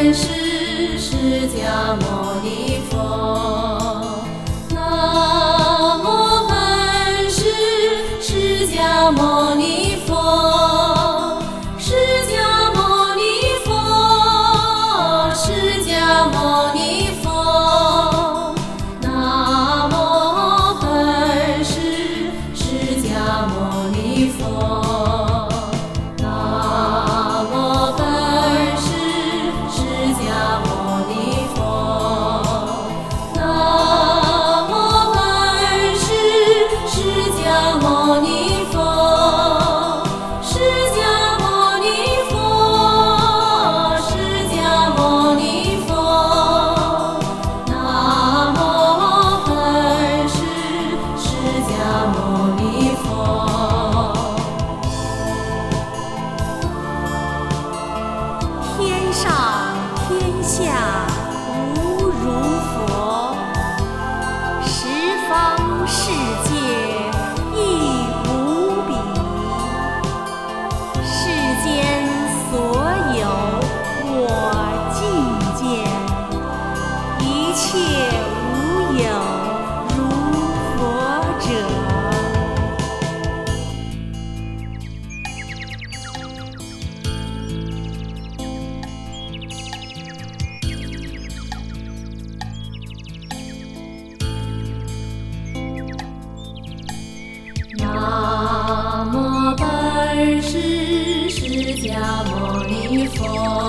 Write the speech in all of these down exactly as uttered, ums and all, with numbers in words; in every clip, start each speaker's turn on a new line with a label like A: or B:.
A: 本师释迦牟尼佛，南无本师释迦牟尼佛，释迦牟尼佛，释迦牟尼佛，南无本师释迦牟尼佛。
B: 下无如佛，十方世界亦无比。世间所有我尽见，一切无有如佛者。
A: 南无本师释迦牟尼佛，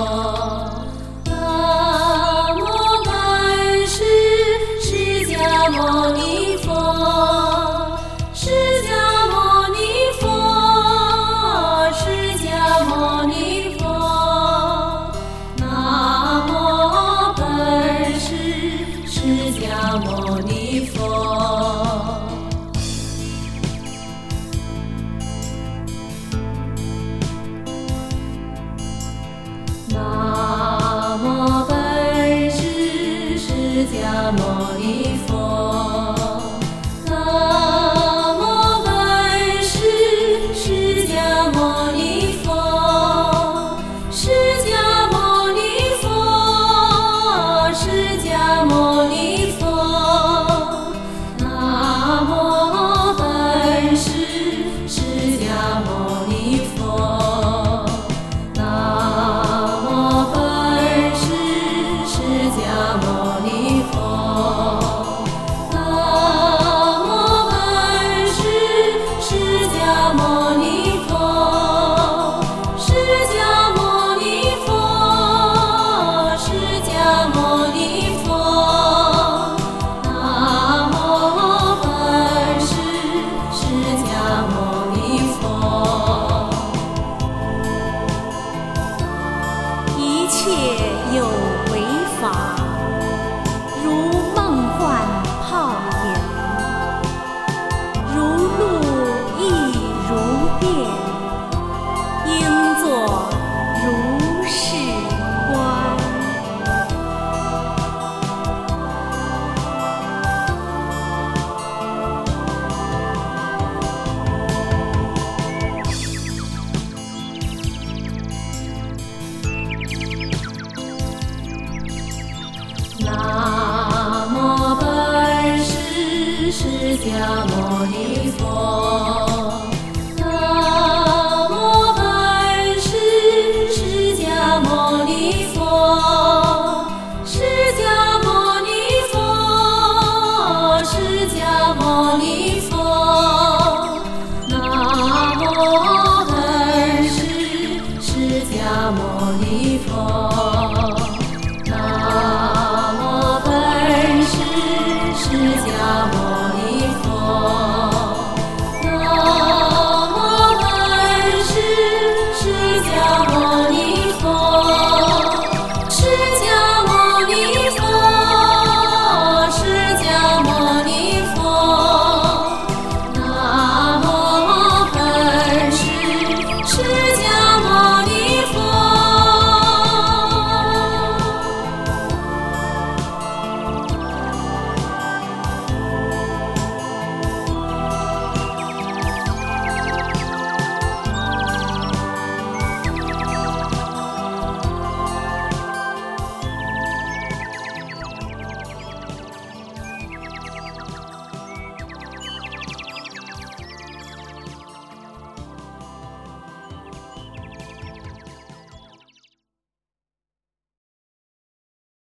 A: 南无本师释迦牟尼佛，释迦牟尼佛，释迦牟尼佛，南无本师释迦牟尼佛。南无本师释迦牟尼佛，南无本师释迦牟尼佛，释迦牟尼佛，释迦牟尼佛，南无本师释迦牟尼佛。
B: 一切有为法，如梦幻泡影，如露亦如电，应作如是观。
A: 南无本师释迦牟尼佛。